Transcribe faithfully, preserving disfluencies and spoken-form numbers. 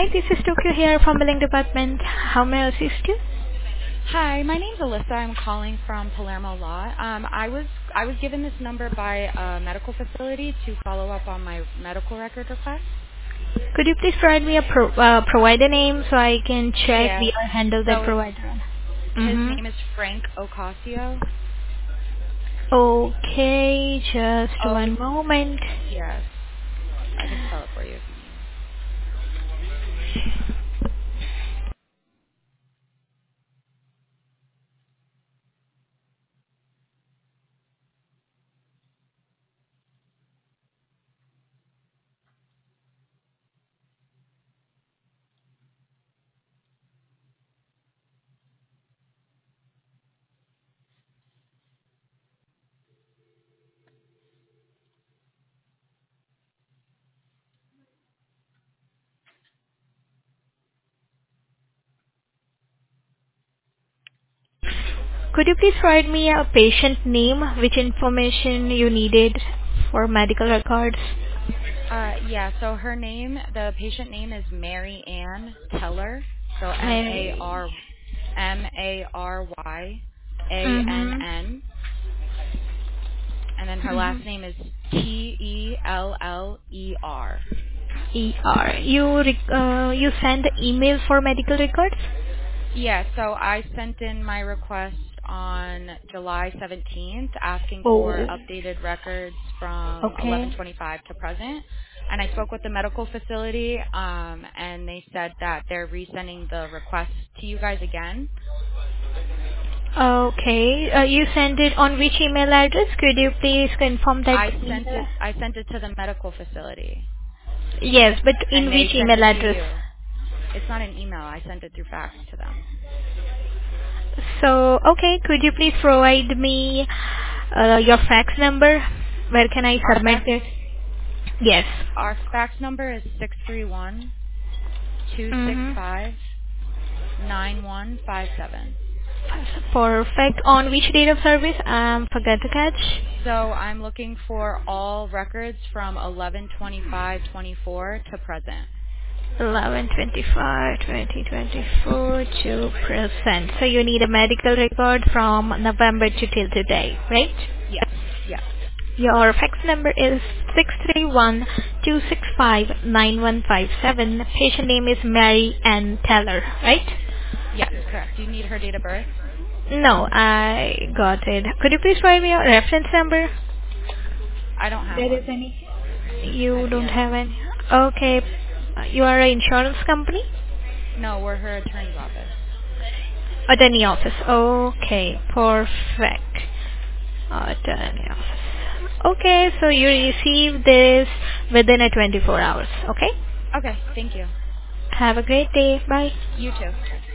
Hi, this is Tokyo here from Billing Department. How may I assist you? Hi, my name's Alyssa. I'm calling from Palermo Law. Um, I was I was given this number by a medical facility to follow up on my medical record request. Could you please provide me a pro- uh, provider name so I can check Yeah. the handle that So it's provider? his Mm-hmm. name is Frank Ocasio. Okay, just Oh, one moment. yes. I can spell it for you if you need. Could you please provide me a patient name, which information you needed for medical records? Uh, yeah. So her name, the patient name is Mary Ann Teller. So M A Mary. R M A R Y A N Mm-hmm. N, and then her Mm-hmm. last name is T E L L E R. E R. You rec- uh, you send the email for medical records? Yeah, so I sent in my request on July seventeenth asking for Oh, updated records from eleven okay. twenty-five to present. And I spoke with the medical facility, um, and they said that they're resending the request to you guys again. Okay. Uh, you send it on which email address? Could you please confirm that I sent email? it. I sent it to the medical facility, Yes, but in and which they sent email it to address? you. It's not an email. I sent it through fax to them. So, okay, could you please provide me uh, your fax number? Where can I Our submit fax. it? Yes. Our fax number is six three one two six Mm-hmm. five nine one five seven. Perfect. On which date of service? Um, forgot to catch. So I'm looking for all records from eleven twenty-five twenty-four to present. eleven twenty-five twenty twenty-four to present. So you need a medical record from November to till today, right? Yes. Yes. Your fax number is six three one two six five nine one five seven. Patient name is Mary Ann Teller, right? Yes, correct. Do you need her date of birth? No, I got it. Could you please provide me your reference number? I don't have There is one. any? You I, don't yeah. have any? Okay. You are an insurance company? No, we're her attorney's office. Attorney office. Okay, perfect. Attorney office. Okay, so you receive this within a twenty-four hours. Okay? Okay, thank you. Have a great day. Bye. You too. Bye.